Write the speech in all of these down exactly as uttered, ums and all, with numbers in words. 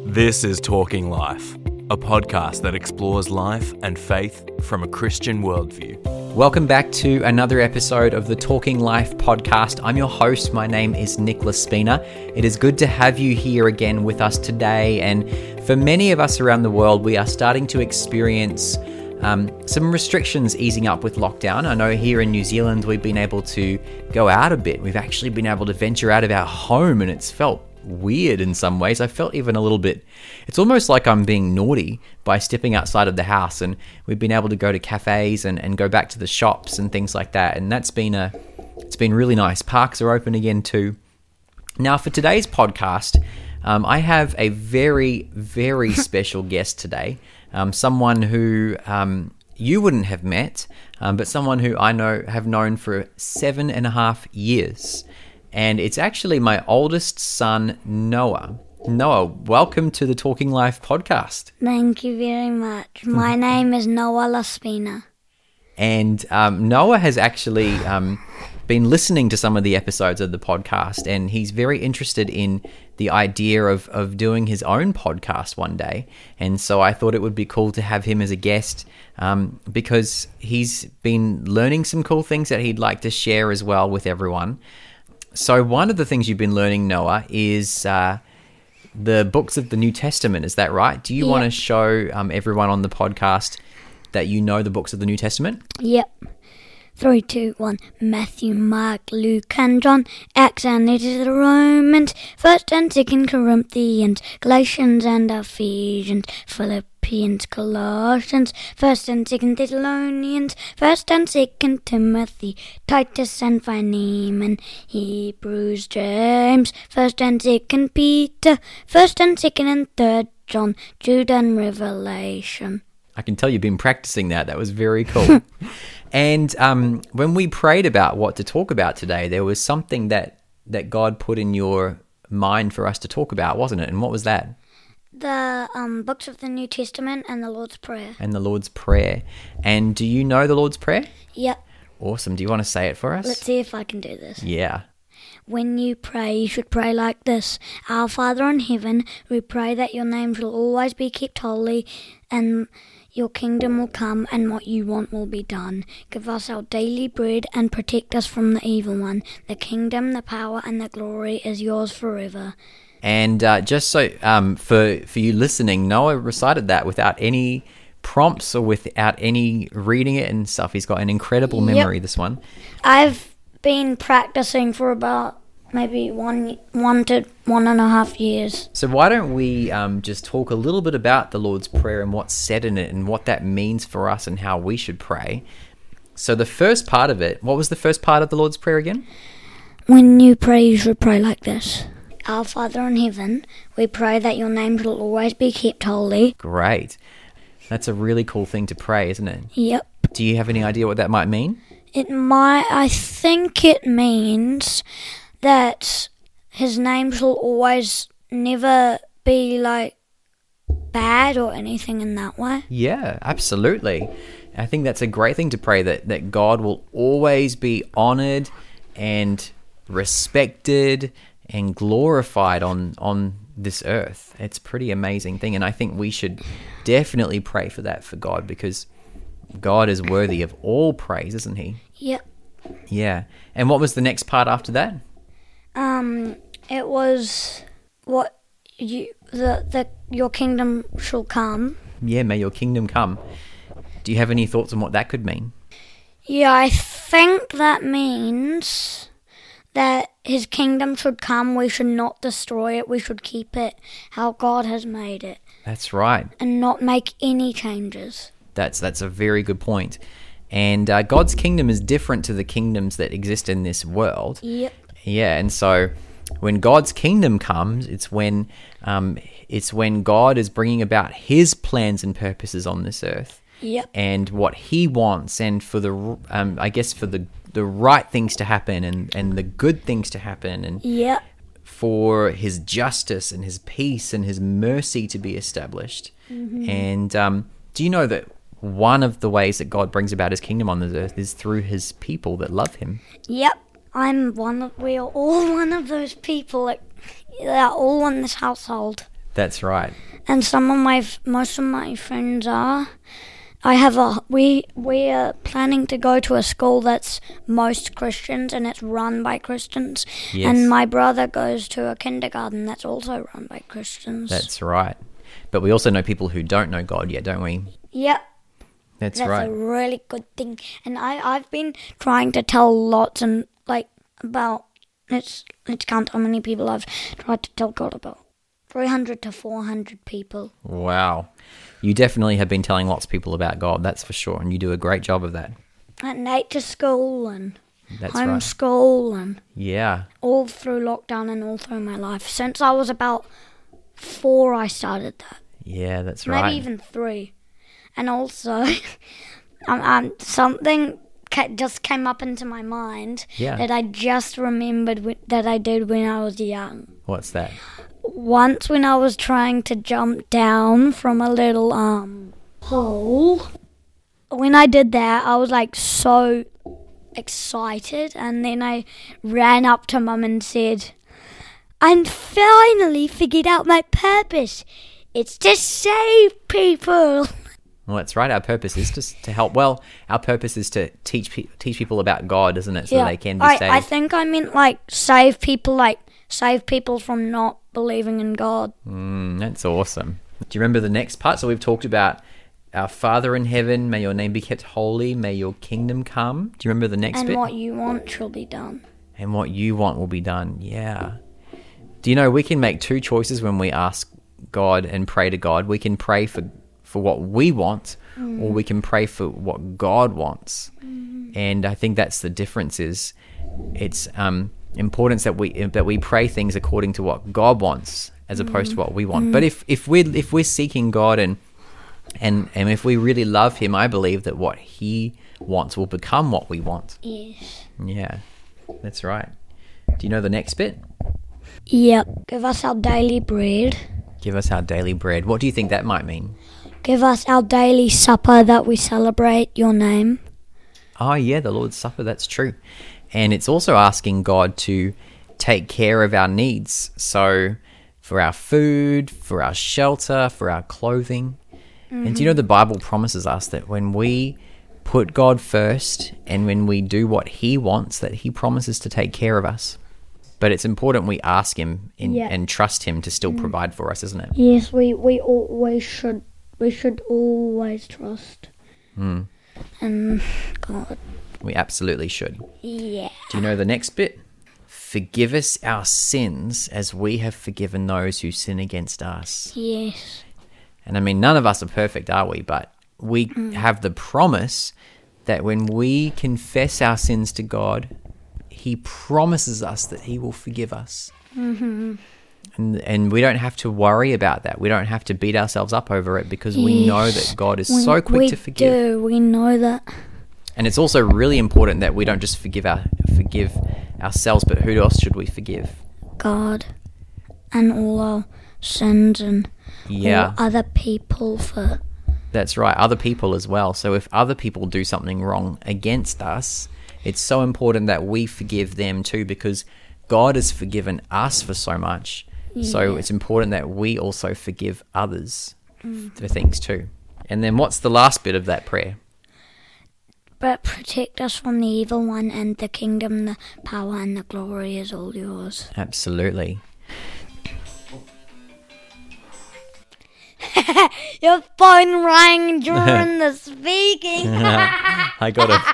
This is Talking Life, a podcast that explores life and faith from a Christian worldview. Welcome back to another episode of the Talking Life podcast. I'm your host. My name is Nicholas Spina. It is good to have you here again with us today. And for many of us around the world, we are starting to experience um, some restrictions easing up with lockdown. I know here in New Zealand, we've been able to go out a bit. We've actually been able to venture out of our home, and it's felt weird in some ways. I felt even a little bit, it's almost like I'm being naughty by stepping outside of the house, and we've been able to go to cafes and, and go back to the shops and things like that, and that's been a, it's been really nice. Parks are open again too. Now for today's podcast, um, I have a very, very special guest today, um, someone who um, you wouldn't have met, um, but someone who I know have known for seven and a half years. And it's actually my oldest son, Noah. Noah, welcome to the Talking Life podcast. Thank you very much. My name is Noah Laspina. And um, Noah has actually um, been listening to some of the episodes of the podcast, and he's very interested in the idea of, of doing his own podcast one day. And so I thought it would be cool to have him as a guest um, because he's been learning some cool things that he'd like to share as well with everyone. So one of the things you've been learning, Noah, is uh, the books of the New Testament. Is that right? Do you Yep. want to show um, everyone on the podcast that you know the books of the New Testament? Yep. Three, two, one. Matthew, Mark, Luke, and John. Acts and letters to the Romans. First and Second Corinthians. Galatians and Ephesians. Philippians, Colossians. First and Second Thessalonians. First and Second Timothy. Titus and Philemon. Hebrews, James. First and Second Peter. First and Second and Third John. Jude and Revelation. I can tell you've been practicing that. That was very cool. And um, when we prayed about what to talk about today, there was something that, that God put in your mind for us to talk about, wasn't it? And what was that? The um, books of the New Testament and the Lord's Prayer. And the Lord's Prayer. And do you know the Lord's Prayer? Yep. Awesome. Do you want to say it for us? Let's see if I can do this. Yeah. When you pray, you should pray like this. Our Father in heaven, we pray that your name shall always be kept holy and your kingdom will come and what you want will be done. Give us our daily bread and protect us from the evil one. The kingdom, the power and the glory is yours forever. And uh, just so um, for, for you listening, Noah recited that without any prompts or without any reading it and stuff. He's got an incredible memory, Yep. this one. I've been practicing for about maybe one one to one and a half years. So why don't we um, just talk a little bit about the Lord's Prayer and what's said in it and what that means for us and how we should pray. So the first part of it, what was the first part of the Lord's Prayer again? When you pray, you should pray like this. Our Father in heaven, we pray that your name shall always be kept holy. Great. That's a really cool thing to pray, isn't it? Yep. Do you have any idea what that might mean? It might, I think it means that his name shall always never be like bad or anything in that way. Yeah, absolutely. I think that's a great thing to pray, that, that God will always be honored and respected and glorified on, on this earth. It's a pretty amazing thing. And I think we should definitely pray for that for God, because God is worthy of all praise, isn't he? Yep. Yeah. And what was the next part after that? Um, it was what you the the your kingdom shall come. Yeah, may your kingdom come. Do you have any thoughts on what that could mean? Yeah, I think that means that his kingdom should come. We should not destroy it. We should keep it how God has made it That's right. and not make any changes. That's that's a very good point. And uh, God's kingdom is different to the kingdoms that exist in this world. Yep. Yeah, and so when God's kingdom comes, it's when um, it's when God is bringing about His plans and purposes on this earth, Yep. and what He wants, and for the um, I guess for the the right things to happen, and, and the good things to happen, and Yep. for His justice and His peace and His mercy to be established. Mm-hmm. And um, do you know that one of the ways that God brings about His kingdom on this earth is through His people that love Him? Yep. I'm one of, we are all one of those people that, that are all in this household. That's right. And some of my, f- most of my friends are. I have a, we, we are planning to go to a school that's most Christians and it's run by Christians. Yes. And my brother goes to a kindergarten that's also run by Christians. That's right. But we also know people who don't know God yet, don't we? Yep. That's, That's right. a really good thing. And I, I've been trying to tell lots and, like, about, let's, let's count how many people I've tried to tell God about. three hundred to four hundred people. Wow. You definitely have been telling lots of people about God, that's for sure. And you do a great job of that. At nature school and That's right. homeschool and Yeah. all through lockdown and all through my life. Since I was about four, I started that. Yeah, that's Maybe right. even three. And also, um, um, something ca- just came up into my mind Yeah. that I just remembered w- that I did when I was young. What's that? Once when I was trying to jump down from a little um hole, when I did that, I was like so excited, and then I ran up to Mum and said, "I finally figured out my purpose. It's to save people." Well, that's right. Our purpose is just to help. Well, our purpose is to teach pe- teach people about God, isn't it? So Yeah, they can be I, saved. I think I meant like save people, like save people from not believing in God. Mm, that's awesome. Do you remember the next part? So we've talked about our Father in heaven, may your name be kept holy, may your kingdom come. Do you remember the next And bit? what you want shall be done. And what you want will be done. Yeah. Do you know we can make two choices when we ask God and pray to God? We can pray for, for what we want, mm. or we can pray for what God wants. Mm. And I think that's the difference. Is it's um, important that we that we pray things according to what God wants, as opposed mm. to what we want. Mm. But if if we if we're seeking God and and and if we really love Him, I believe that what He wants will become what we want. Yes. Yeah, that's right. Do you know the next bit? Yep. Give us our daily bread. Give us our daily bread. What do you think that might mean? Give us our daily supper that we celebrate your name. Oh, yeah, the Lord's Supper, that's true. And it's also asking God to take care of our needs. So for our food, for our shelter, for our clothing. Mm-hmm. And do you know the Bible promises us that when we put God first and when we do what He wants, that He promises to take care of us. But it's important we ask Him in, yeah. and trust Him to still mm. provide for us, isn't it? Yes, we, we always should. We should always trust mm. in God. We absolutely should. Yeah. Do you know the next bit? Forgive us our sins as we have forgiven those who sin against us. Yes. And I mean, none of us are perfect, are we? But we mm. have the promise that when we confess our sins to God, He promises us that He will forgive us. Mm-hmm. And and we don't have to worry about that. We don't have to beat ourselves up over it because yes. we know that God is we, so quick we to forgive. We do. We know that. And it's also really important that we don't just forgive our forgive ourselves, but who else should we forgive? God. And all our sins and yeah. all other people for... That's right, other people as well. So if other people do something wrong against us, it's so important that we forgive them too, because God has forgiven us for so much. Yeah. So it's important that we also forgive others mm. for things too. And then what's the last bit of that prayer? But protect us from the evil one, and the kingdom, the power and the glory is all yours. Absolutely. Your phone rang during the speaking. I got it.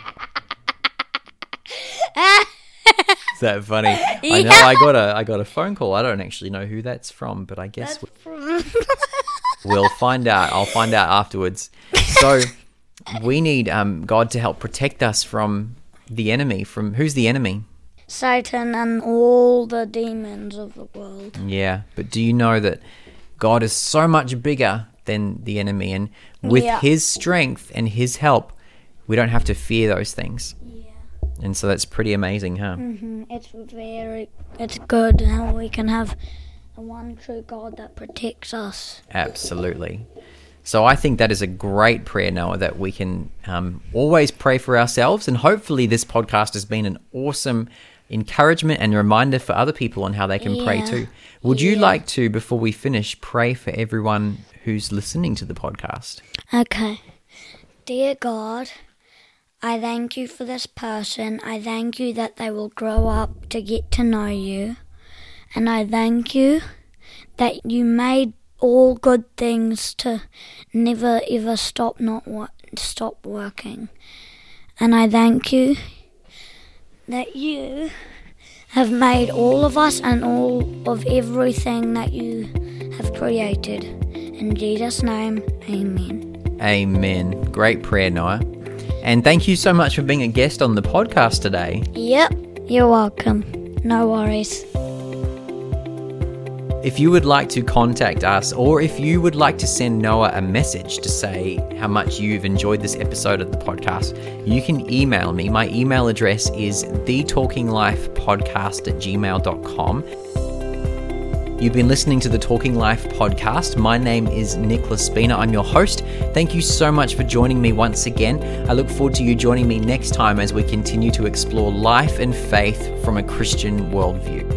Is that funny? Yeah. I know I got a I got a phone call. I don't actually know who that's from, but I guess we, from... we'll find out. I'll find out afterwards. So we need um, God to help protect us from the enemy. From who's the enemy? Satan and all the demons of the world. Yeah, but do you know that God is so much bigger than the enemy, and with yeah. His strength and His help, we don't have to fear those things. Yeah. And so that's pretty amazing, huh? Mm-hmm. It's very, it's good how we can have the one true God that protects us. Absolutely. So I think that is a great prayer, Noah, that we can um, always pray for ourselves. And hopefully this podcast has been an awesome encouragement and reminder for other people on how they can pray Yeah. too. Would you Yeah. like to, before we finish, pray for everyone who's listening to the podcast? Okay. Dear God, I thank you for this person. I thank you that they will grow up to get to know you. And I thank you that you made all good things to never ever stop not wo- stop working. And I thank you that you have made all of us and all of everything that you have created. In Jesus' name, amen. Amen. Great prayer, Noah. And thank you so much for being a guest on the podcast today. Yep, you're welcome. No worries. If you would like to contact us, or if you would like to send Noah a message to say how much you've enjoyed this episode of the podcast, you can email me. My email address is the talking life podcast at gmail dot com. You've been listening to the Talking Life podcast. My name is Nicholas Spina. I'm your host. Thank you so much for joining me once again. I look forward to you joining me next time as we continue to explore life and faith from a Christian worldview.